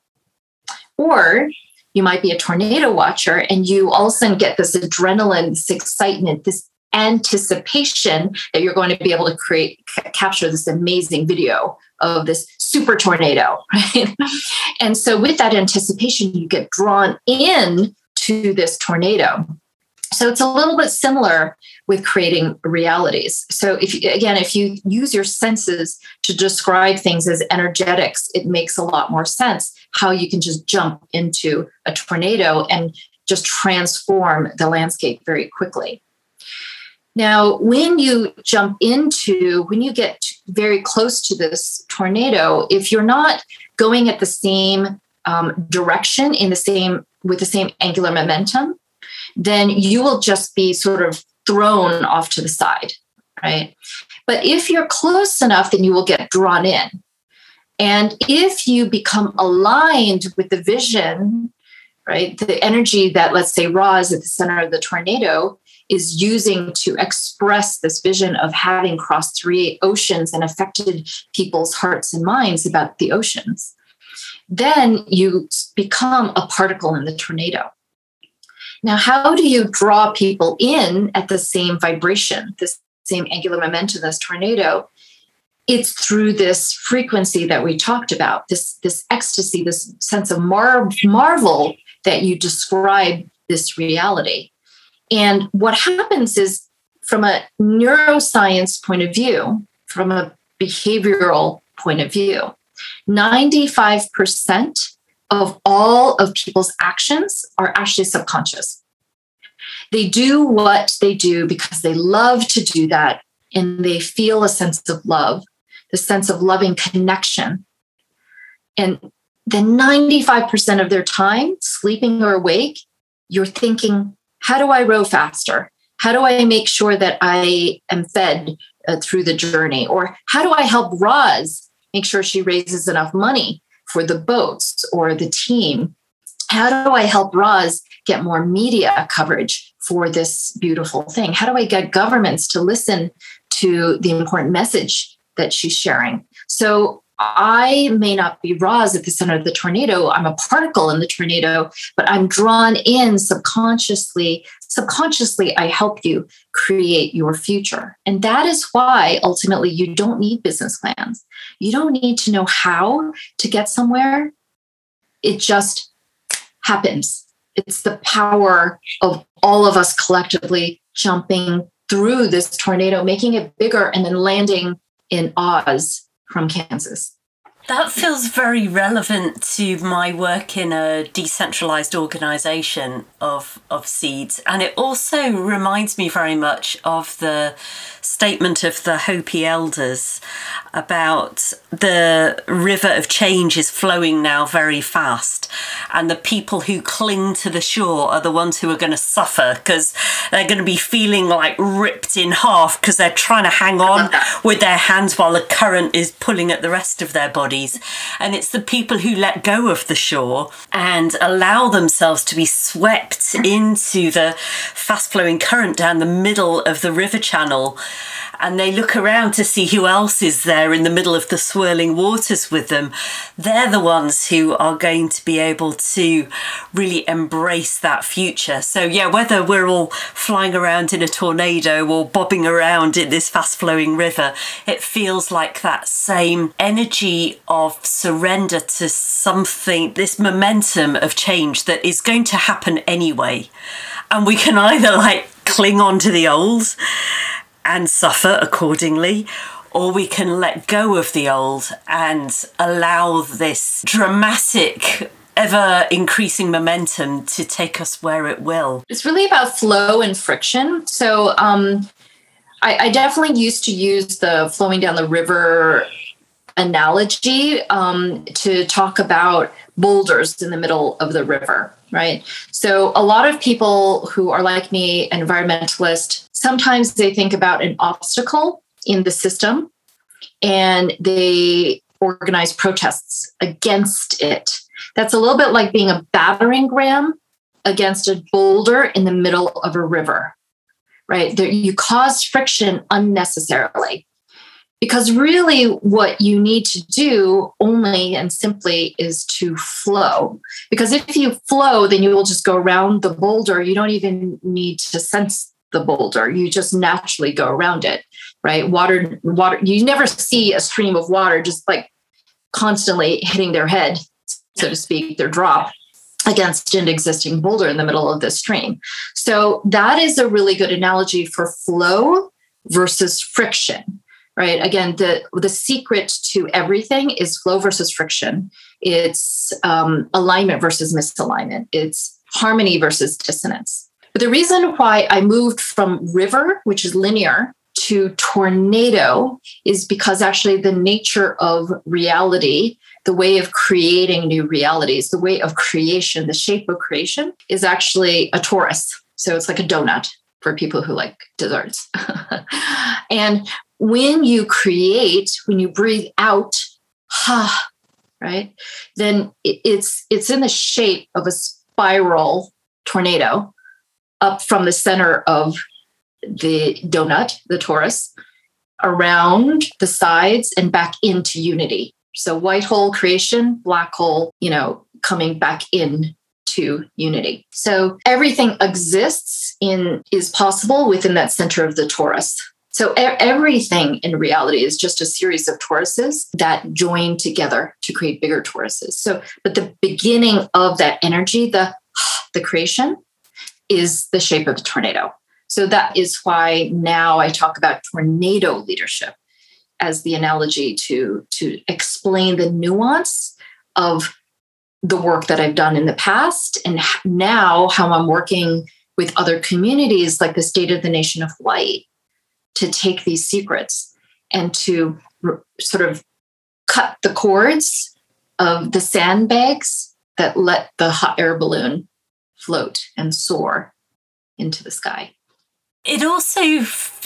Or you might be a tornado watcher and you all of a sudden get this adrenaline, this excitement, this anticipation that you're going to be able to create, c- capture this amazing video of this super tornado, right? And so with that anticipation, you get drawn in to this tornado. So it's a little bit similar with creating realities. So if you, again, if you use your senses to describe things as energetics, it makes a lot more sense how you can just jump into a tornado and just transform the landscape very quickly. Now, when you jump into, when you get very close to this tornado, if you're not going at the same um, direction in the same, with the same angular momentum, then you will just be sort of thrown off to the side, right? But if you're close enough, then you will get drawn in. And if you become aligned with the vision, right, the energy that, let's say, Roz at the center of the tornado is using to express this vision of having crossed three oceans and affected people's hearts and minds about the oceans, then you become a particle in the tornado. Now, how do you draw people in at the same vibration, the same angular momentum, this tornado? It's through this frequency that we talked about, this, this ecstasy, this sense of mar- marvel that you describe this reality. And what happens is, from a neuroscience point of view, from a behavioral point of view, ninety-five percent of all of people's actions are actually subconscious. They do what they do because they love to do that, and they feel a sense of love, the sense of loving connection. And then ninety-five percent of their time, sleeping or awake, you're thinking, how do I row faster? How do I make sure that I am fed uh, through the journey? Or how do I help Roz make sure she raises enough money for the boats or the team? How do I help Roz get more media coverage for this beautiful thing? How do I get governments to listen to the important message that she's sharing? So I may not be Roz at the center of the tornado. I'm a particle in the tornado, but I'm drawn in subconsciously. Subconsciously, I help you create your future. And that is why ultimately you don't need business plans. You don't need to know how to get somewhere. It just happens. It's the power of all of us collectively jumping through this tornado, making it bigger, and then landing in Oz from Kansas. That feels very relevant to my work in a decentralized organization of, of seeds. And it also reminds me very much of the statement of the Hopi elders about the river of change is flowing now very fast. And the people who cling to the shore are the ones who are going to suffer because they're going to be feeling like ripped in half because they're trying to hang on with their hands while the current is pulling at the rest of their bodies. And it's the people who let go of the shore and allow themselves to be swept into the fast-flowing current down the middle of the river channel. And they look around to see who else is there in the middle of the swirling waters with them. They're the ones who are going to be able to really embrace that future. So yeah, whether we're all flying around in a tornado or bobbing around in this fast-flowing river, it feels like that same energy of surrender to something, this momentum of change that is going to happen anyway. And we can either like cling on to the old and suffer accordingly, or we can let go of the old and allow this dramatic, ever increasing momentum to take us where it will. It's really about flow and friction. So um, I, I definitely used to use the flowing down the river analogy um, to talk about boulders in the middle of the river, right? So a lot of people who are like me, environmentalists, sometimes they think about an obstacle in the system and they organize protests against it. That's a little bit like being a battering ram against a boulder in the middle of a river, right? There, you cause friction unnecessarily. Because really what you need to do only and simply is to flow. Because if you flow, then you will just go around the boulder. You don't even need to sense the boulder. You just naturally go around it, right? Water, water. You never see a stream of water just like constantly hitting their head, so to speak, their drop against an existing boulder in the middle of the stream. So that is a really good analogy for flow versus friction. Right. Again, the, the secret to everything is flow versus friction. It's um, alignment versus misalignment. It's harmony versus dissonance. But the reason why I moved from river, which is linear, to tornado is because actually the nature of reality, the way of creating new realities, the way of creation, the shape of creation is actually a torus. So it's like a donut for people who like desserts. And when you create, when you breathe out, ha, right, then it's it's in the shape of a spiral tornado up from the center of the donut, the torus, around the sides and back into unity. So white hole creation, black hole, you know, coming back in to unity. So everything exists in, is possible within that center of the torus. So e- everything in reality is just a series of toruses that join together to create bigger toruses. So, but the beginning of that energy, the, the creation, is the shape of a tornado. So that is why now I talk about tornado leadership as the analogy to, to explain the nuance of the work that I've done in the past and now how I'm working with other communities like the State of the Nation of Hawaii to take these secrets and to r- sort of cut the cords of the sandbags that let the hot air balloon float and soar into the sky. It also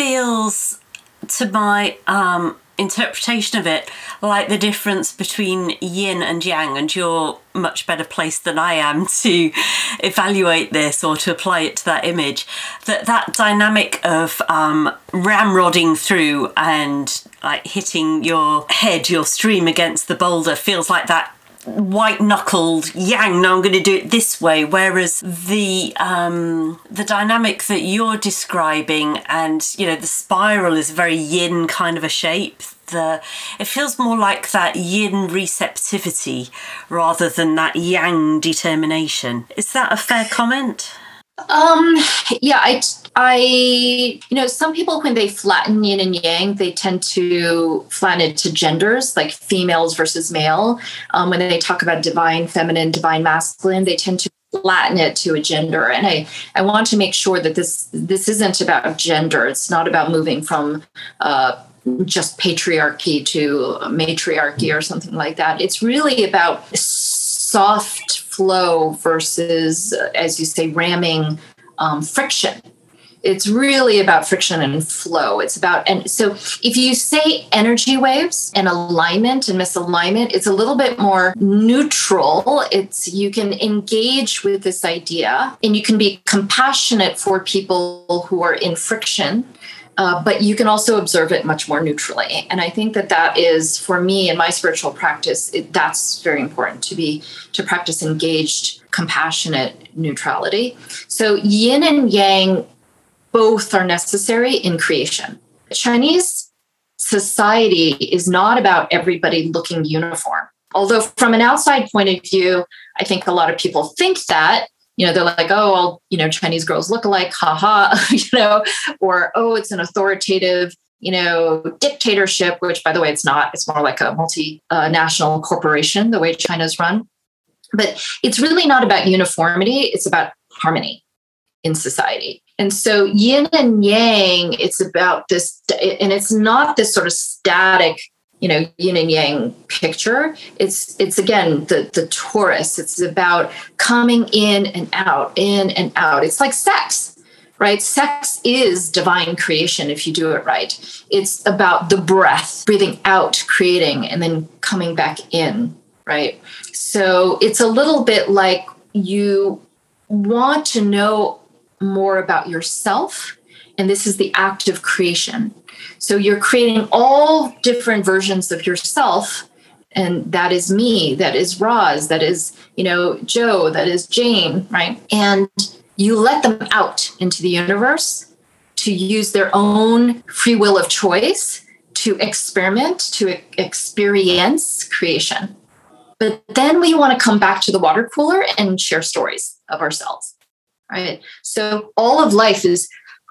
feels, to my um, interpretation of it, like the difference between yin and yang, and you're much better placed than I am to evaluate this or to apply it to that image, that that dynamic of um, ramrodding through and like hitting your head, your stream against the boulder feels like that white-knuckled yang, no, I'm going to do it this way, whereas the um the dynamic that you're describing, and you know, the spiral is very yin kind of a shape. The it feels more like that yin receptivity rather than that yang determination. Is that a fair comment? Um, yeah, I, I, you know, some people, when they flatten yin and yang, they tend to flatten it to genders, like females versus male. Um, when they talk about divine feminine, divine masculine, they tend to flatten it to a gender. And I, I want to make sure that this, this isn't about gender. It's not about moving from, uh, just patriarchy to matriarchy or something like that. It's really about soft flow versus, as you say, ramming um, friction. It's really about friction and flow. It's about, and so if you say energy waves and alignment and misalignment, it's a little bit more neutral. It's, you can engage with this idea and you can be compassionate for people who are in friction. Uh, but you can also observe it much more neutrally. And I think that that is, for me in my spiritual practice, it, that's very important to be, to practice engaged, compassionate neutrality. So yin and yang both are necessary in creation. Chinese society is not about everybody looking uniform. Although from an outside point of view, I think a lot of people think that, You know, they're like, oh, all, you know, Chinese girls look alike, ha ha, you know, or, oh, it's an authoritative, you know, dictatorship, which, by the way, it's not. It's more like a multinational corporation, the way China's run. But it's really not about uniformity. It's about harmony in society. And so yin and yang, it's about this, and it's not this sort of static, you know, yin and yang picture. It's, it's again, the, the torus. It's about coming in and out, in and out. It's like sex, right? Sex is divine creation if you do it right. It's about the breath, breathing out, creating, and then coming back in, right? So it's a little bit like you want to know more about yourself, and this is the act of creation. So you're creating all different versions of yourself, and that is me, that is Roz, that is, you know, Joe, that is Jane, right? And you let them out into the universe to use their own free will of choice to experiment, to experience creation. But then we want to come back to the water cooler and share stories of ourselves, right? So all of life is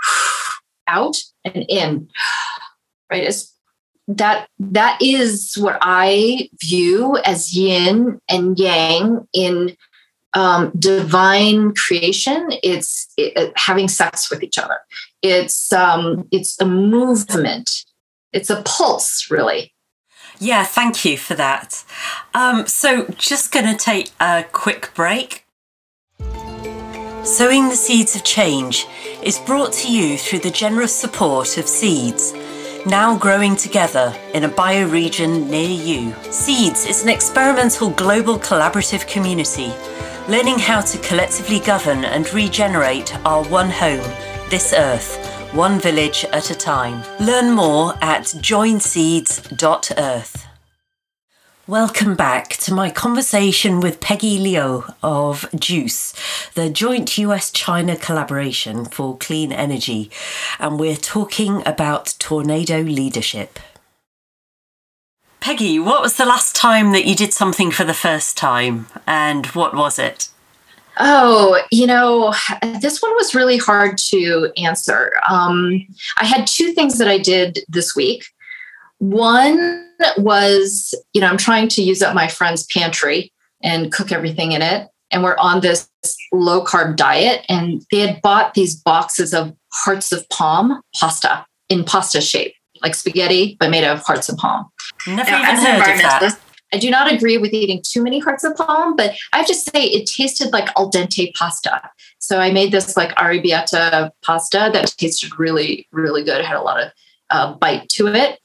out and in, right? It's that that is what I view as yin and yang in um, divine creation. It's it, having sex with each other. It's um, it's a movement. It's a pulse, really. Yeah, thank you for that. Um, so just going to take a quick break. Sowing the Seeds of Change is brought to you through the generous support of Seeds, now growing together in a bioregion near you. Seeds is an experimental global collaborative community, learning how to collectively govern and regenerate our one home, this earth, one village at a time. Learn more at join seeds dot earth. Welcome back to my conversation with Peggy Liu of JUICE, the joint U S China collaboration for clean energy, and we're talking about tornado leadership. Peggy, what was the last time that you did something for the first time, and what was it? Oh, you know, this one was really hard to answer. Um, I had two things that I did this week. One was, you know, I'm trying to use up my friend's pantry and cook everything in it. And we're on this low carb diet. And they had bought these boxes of hearts of palm pasta in pasta shape, like spaghetti, but made out of hearts of palm. Never now, even heard of that. I do not agree with eating too many hearts of palm, but I have to say it tasted like al dente pasta. So I made this like arrabbiata pasta that tasted really, really good. It had a lot of uh, bite to it.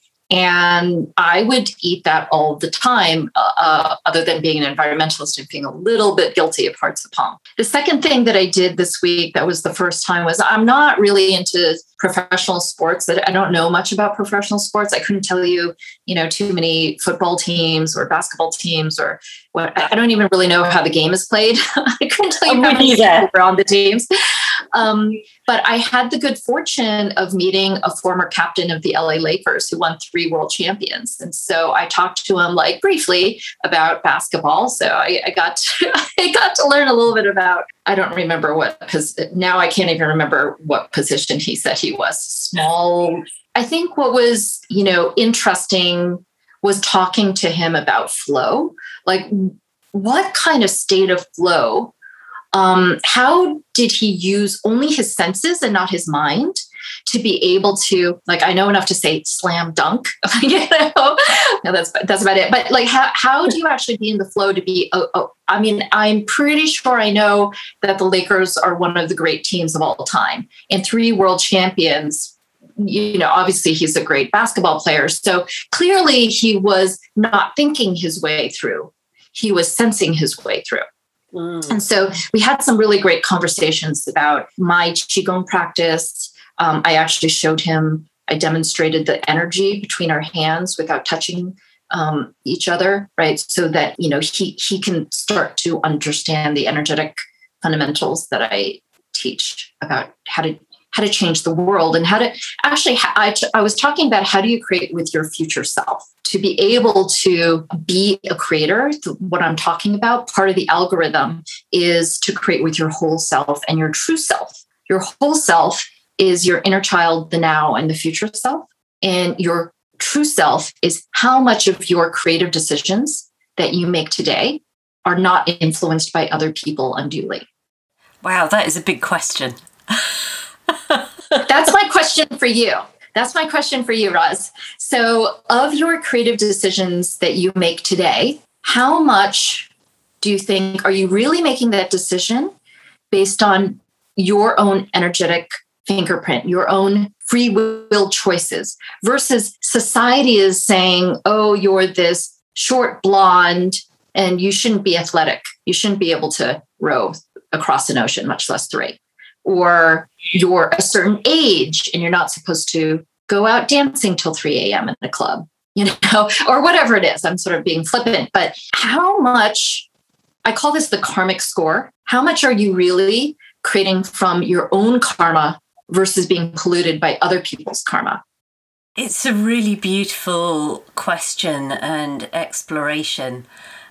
And I would eat that all the time, uh, other than being an environmentalist and being a little bit guilty of hearts of palm. The second thing that I did this week, that was the first time, was I'm not really into professional sports. I don't know much about professional sports. I couldn't tell you, you know, too many football teams or basketball teams or what. I don't even really know how the game is played. I couldn't tell you how many people were on the teams. Um, but I had the good fortune of meeting a former captain of the L A Lakers who won three world champions. And so I talked to him like briefly about basketball. So I, I got to, I got to learn a little bit about, I don't remember what, because now I can't even remember what position he said he was. Small. I think what was, you know, interesting was talking to him about flow. Like, what kind of state of flow? Um, how did he use only his senses and not his mind to be able to, like, I know enough to say slam dunk, you know, no, that's, that's about it. But like, how, how do you actually be in the flow to be, oh, oh, I mean, I'm pretty sure I know that the Lakers are one of the great teams of all time and three world champions. You know, obviously he's a great basketball player. So clearly he was not thinking his way through. He was sensing his way through. Mm. And so we had some really great conversations about my Qigong practice. Um, I actually showed him, I demonstrated the energy between our hands without touching um, each other, right? So that, you know, he, he can start to understand the energetic fundamentals that I teach about how to how to change the world and how to actually, I, I was talking about how do you create with your future self to be able to be a creator. What I'm talking about, part of the algorithm is to create with your whole self and your true self. Your whole self is your inner child, the now and the future self. And your true self is how much of your creative decisions that you make today are not influenced by other people unduly. Wow, that is a big question. That's my question for you. That's my question for you, Roz. So of your creative decisions that you make today, how much do you think, are you really making that decision based on your own energetic fingerprint, your own free will choices versus society is saying, oh, you're this short blonde and you shouldn't be athletic. You shouldn't be able to row across an ocean, much less three. Or you're a certain age and you're not supposed to go out dancing till three a.m. in a club, you know, or whatever it is. I'm sort of being flippant, but how much, I call this the karmic score. How much are you really creating from your own karma versus being polluted by other people's karma? It's a really beautiful question and exploration.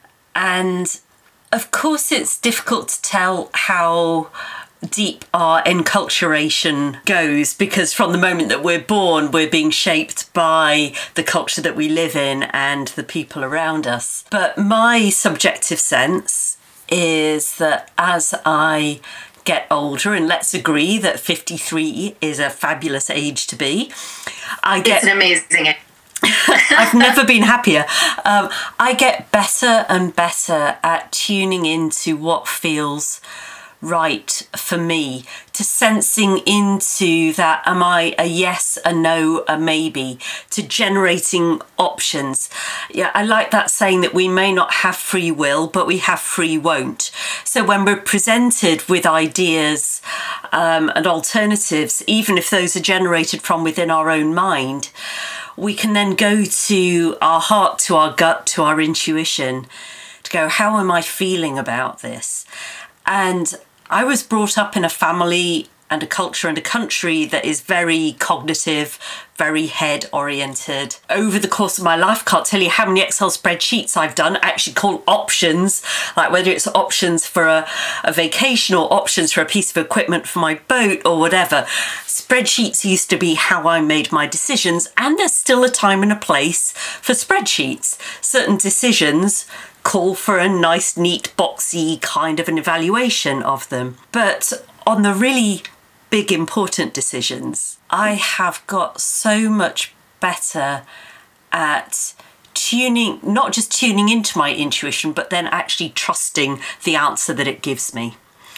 And of course, it's difficult to tell how deep our enculturation goes, because from the moment that we're born, we're being shaped by the culture that we live in and the people around us. But my subjective sense is that as I get older, and let's agree that fifty-three is a fabulous age to be, I get... It's an amazing age. I've never been happier. Um, I get better and better at tuning into what feels right for me, to sensing into that, am I a yes, a no, a maybe, to generating options. Yeah, I like that saying that we may not have free will, but we have free won't. So when we're presented with ideas um, and alternatives, even if those are generated from within our own mind, we can then go to our heart, to our gut, to our intuition, to go, how am I feeling about this? And I was brought up in a family and a culture and a country that is very cognitive, very head oriented. Over the course of my life, I can't tell you how many Excel spreadsheets I've done, actually called options, like whether it's options for a, a vacation or options for a piece of equipment for my boat or whatever. Spreadsheets used to be how I made my decisions, and there's still a time and a place for spreadsheets. Certain decisions call for a nice, neat, boxy kind of an evaluation of them. But on the really big, important decisions, I have got so much better at tuning, not just tuning into my intuition, but then actually trusting the answer that it gives me.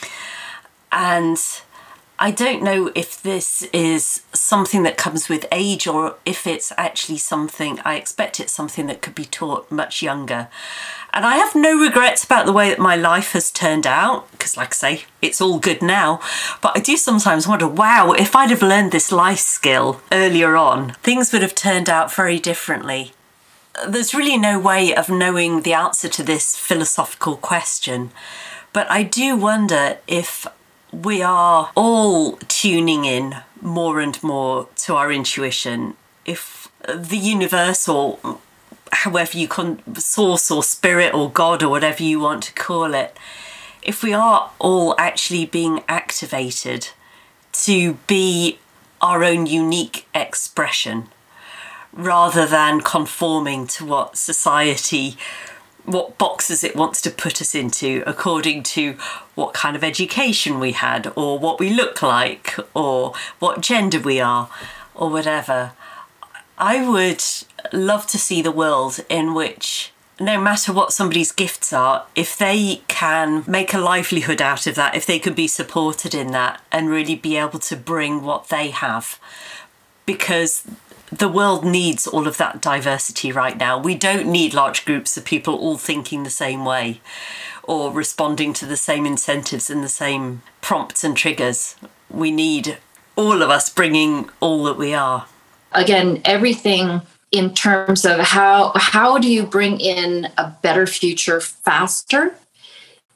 And I don't know if this is something that comes with age or if it's actually something, I expect it's something that could be taught much younger. And I have no regrets about the way that my life has turned out, because like I say, it's all good now. But I do sometimes wonder, wow, if I'd have learned this life skill earlier on, things would have turned out very differently. There's really no way of knowing the answer to this philosophical question. But I do wonder if we are all tuning in more and more to our intuition, if the universe, or however you can, source or spirit or God or whatever you want to call it, if we are all actually being activated to be our own unique expression rather than conforming to what society, what boxes it wants to put us into according to what kind of education we had or what we look like or what gender we are or whatever. I would love to see the world in which, no matter what somebody's gifts are, if they can make a livelihood out of that, if they can be supported in that and really be able to bring what they have, because the world needs all of that diversity right now. We don't need large groups of people all thinking the same way or responding to the same incentives and the same prompts and triggers. We need all of us bringing all that we are. Again, everything in terms of how how do you bring in a better future faster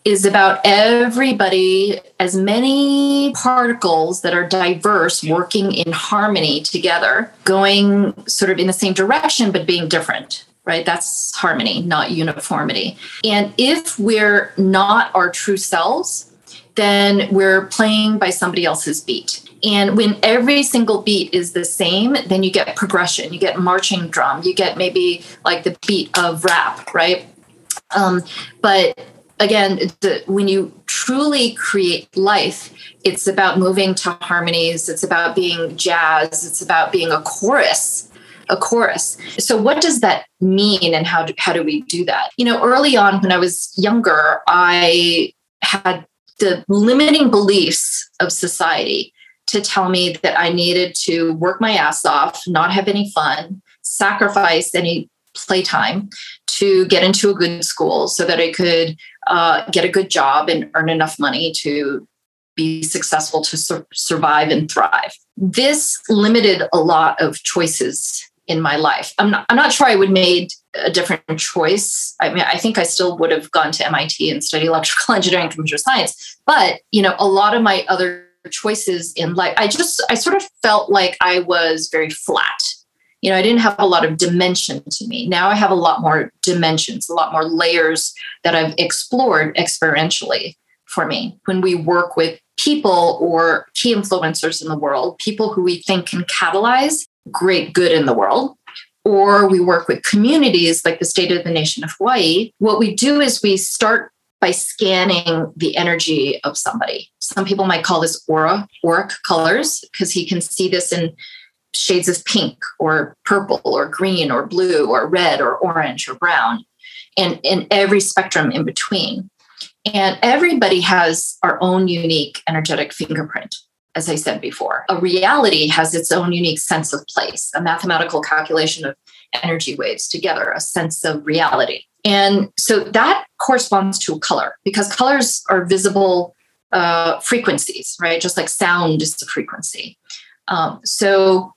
is about everybody, as many particles that are diverse, working in harmony together, going sort of in the same direction, but being different, right? That's harmony, not uniformity. And if we're not our true selves, then we're playing by somebody else's beat. And when every single beat is the same, then you get progression, you get marching drum, you get maybe like the beat of rap, right? Um, but again, the, when you truly create life, it's about moving to harmonies. It's about being jazz. It's about being a chorus, a chorus. So what does that mean, and how do, how do we do that? You know, early on when I was younger, I had the limiting beliefs of society to tell me that I needed to work my ass off, not have any fun, sacrifice any playtime to get into a good school so that I could uh, get a good job and earn enough money to be successful, to sur- survive and thrive. This limited a lot of choices in my life. I'm not, I'm not sure I would have made a different choice. I mean, I think I still would have gone to M I T and studied electrical engineering and computer science. But, you know, a lot of my other choices in life, I just, I sort of felt like I was very flat. You know, I didn't have a lot of dimension to me. Now I have a lot more dimensions, a lot more layers that I've explored experientially for me. When we work with people or key influencers in the world, people who we think can catalyze great good in the world, or we work with communities like the State of the Nation of Hawaii, what we do is we start by scanning the energy of somebody. Some people might call this aura, auric colors, because he can see this in shades of pink or purple or green or blue or red or orange or brown, and in every spectrum in between. And everybody has our own unique energetic fingerprint. As I said before, a reality has its own unique sense of place, a mathematical calculation of energy waves together, a sense of reality. And so that corresponds to a color, because colors are visible uh, frequencies, right? Just like sound is a frequency. Um, so,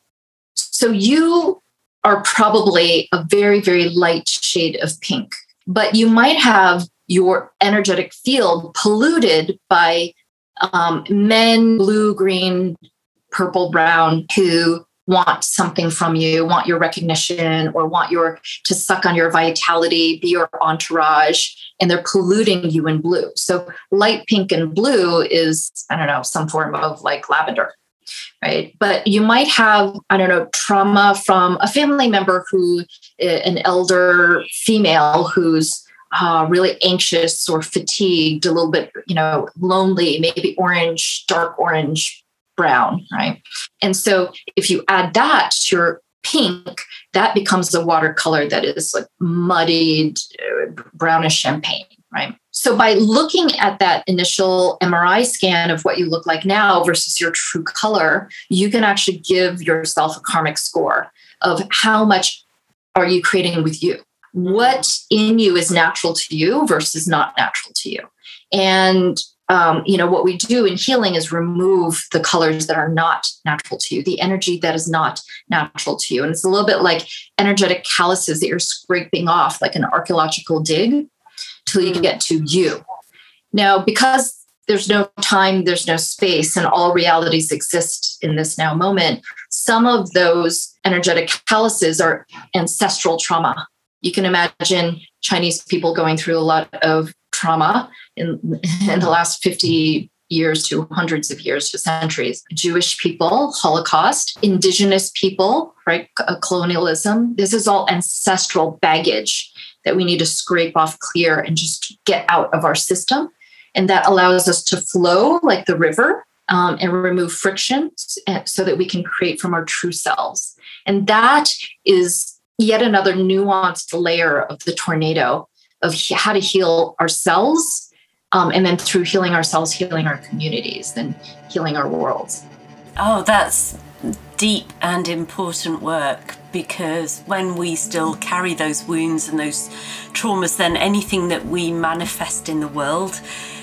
so you are probably a very, very light shade of pink, but you might have your energetic field polluted by Um, men, blue, green, purple, brown, who want something from you, want your recognition, or want your to suck on your vitality, be your entourage, and they're polluting you in blue. So light pink and blue is, I don't know, some form of like lavender, right? But you might have, I don't know, trauma from a family member who, an elder female who's Uh, really anxious or fatigued, a little bit, you know, lonely, maybe orange, dark orange, brown, right? And so if you add that to your pink, that becomes a watercolor that is like muddied, uh, brownish champagne, right? So by looking at that initial M R I scan of what you look like now versus your true color, you can actually give yourself a karmic score of how much are you creating with you. What in you is natural to you versus not natural to you. And, um, you know, what we do in healing is remove the colors that are not natural to you, the energy that is not natural to you. And it's a little bit like energetic calluses that you're scraping off, like an archaeological dig, till you get to you. Now, because there's no time, there's no space, and all realities exist in this now moment, some of those energetic calluses are ancestral trauma. You can imagine Chinese people going through a lot of trauma in, in the last fifty years to hundreds of years to centuries. Jewish people, Holocaust, indigenous people, right? Colonialism. This is all ancestral baggage that we need to scrape off clear and just get out of our system. And that allows us to flow like the river um, and remove friction so that we can create from our true selves. And that is yet another nuanced layer of the tornado of how to heal ourselves, um, and then through healing ourselves, healing our communities, and healing our worlds. Oh, that's deep and important work, because when we still carry those wounds and those traumas, then anything that we manifest in the world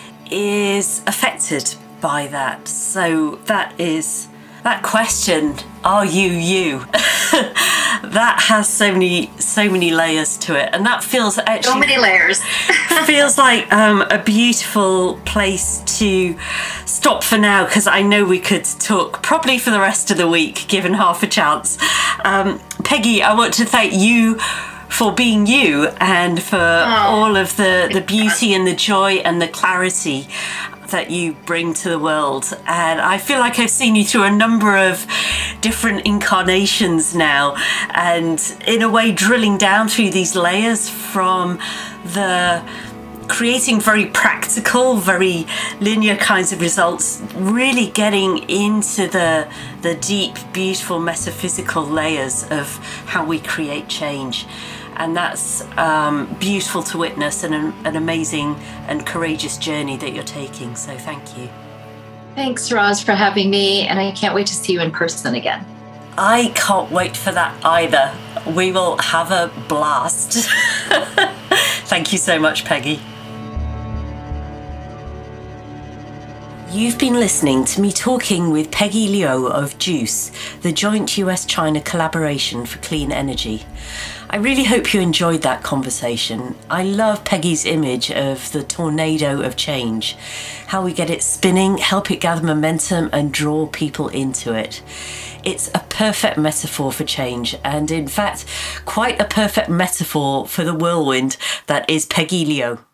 is affected by that. So that is that question, are you you? that has so many so many layers to it, and that feels actually so many layers. feels like um, a beautiful place to stop for now, because I know we could talk probably for the rest of the week given half a chance. um, Peggy, I want to thank you for being you and for oh, all of the the beauty and the joy and the clarity that you bring to the world. And I feel like I've seen you through a number of different incarnations now, and in a way drilling down through these layers from the creating very practical, very linear kinds of results, really getting into the the deep, beautiful metaphysical layers of how we create change. And that's um, beautiful to witness, and an, an amazing and courageous journey that you're taking. So thank you. Thanks, Roz, for having me. And I can't wait to see you in person again. I can't wait for that either. We will have a blast. Thank you so much, Peggy. You've been listening to me talking with Peggy Liu of JUICE, the joint U S China collaboration for clean energy. I really hope you enjoyed that conversation. I love Peggy's image of the tornado of change, how we get it spinning, help it gather momentum and draw people into it. It's a perfect metaphor for change, and in fact, quite a perfect metaphor for the whirlwind that is Peggy Liu.